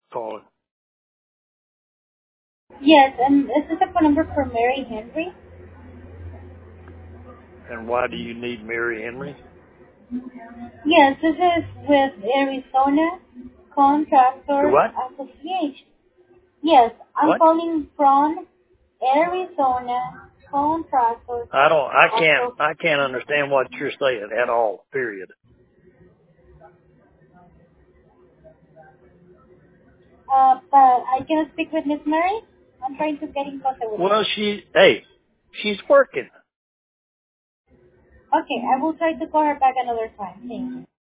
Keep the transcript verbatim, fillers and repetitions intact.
calling. Yes, and is this a phone number for Mary Henry? And why do you need Mary Henry? Yes, this is with Arizona Contractors What? Association. Yes, I'm What? calling from Arizona Contractors I don't. I can't. Association. I can't understand what you're saying at all. Period. Uh, but I can speak with Miss Mary. I'm trying to get in contact with her. Well, she. Hey, she's working. Okay, I will try to call her back another time. Thank you.